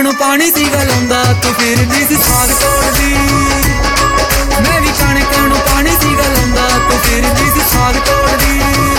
ਨੂੰ ਪਾਣੀ ਸੀ ਗਲਾਉਂਦਾ ਤੂੰ ਫਿਰਦੀ ਸੀ ਸਾਗ ਤੋੜਦੀ। ਮੈਂ ਵੀ ਕਣਕ ਨੂੰ ਪਾਣੀ ਸੀ ਗਲਾਉਂਦਾ ਤੂੰ ਫਿਰਦੀ ਸੀ ਸਾਗ ਤੋੜਦੀ।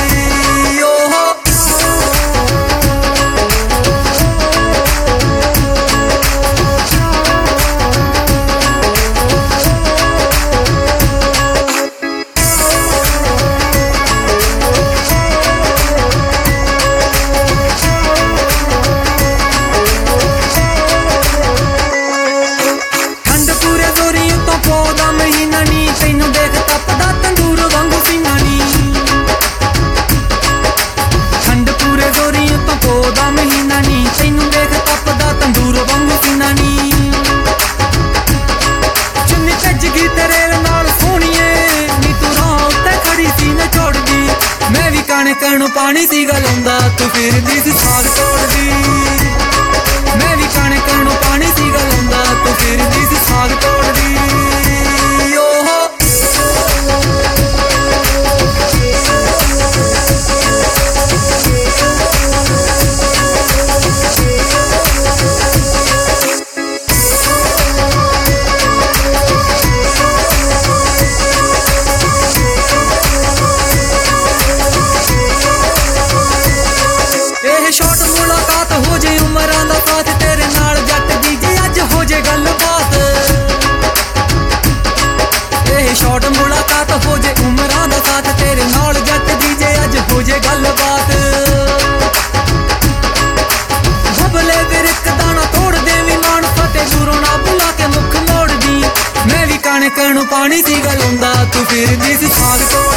ਕਣਕ ਨੂੰ ਪਾਣੀ ਸੀ ਗਲਾਉਂਦਾ ਤੂੰ ਫਿਰਦੀ ਸੀ ਸਾਗ ਤੋੜਦੀ। ਮੈਂ ਵੀ ਕਣਕ ਨੂੰ ਪਾਣੀ ਸੀ ਗਲਾਉਂਦਾ ਤੂੰ ਫਿਰਦੀ ਸੀ ਸਾਗ ਤੋੜਦੀ। ਸ਼ਾਰਟ ਮੁਲਾਕਾਤ ਹੋ ਜੇ ਉਮਰਾਂ ਦਾ ਸਾਥ ਤੇਰੇ ਨਾਲ ਜੱਟ ਦੀ ਜੇ ਅੱਜ ਹੋ ਜੇ ਗੱਲਬਾਤ। ਇਹ ਸ਼ਾਰਟ ਮੁਲਾਕਾਤ ਹੋ ਜੇ ਉਮਰਾਂ ਦਾ ਸਾਥ ਤੇਰੇ ਨਾਲ ਜੱਟ ਦੀ ਜੇ ਅੱਜ ਹੋ ਜੇ ਗੱਲਬਾਤ। ਬਬਲੇ ਵਿਰਕ ਦਾਣਾ ਤੋੜ ਦੇਵੀਂ ਮਾਣ ਫਤਿਹ ਦੂਰੋਂ ਨਾ ਬੁਲਾ ਕੇ ਮੁੱਖ ਮੋੜਦੀ। ਮੈਂ ਵੀ ਕਣਕ ਨੂੰ ਪਾਣੀ ਸੀ ਗਲਾਉਂਦਾ ਤੂੰ ਫਿਰਦੀ ਸੀ ਸਾਗ ਤੋੜਦੀ।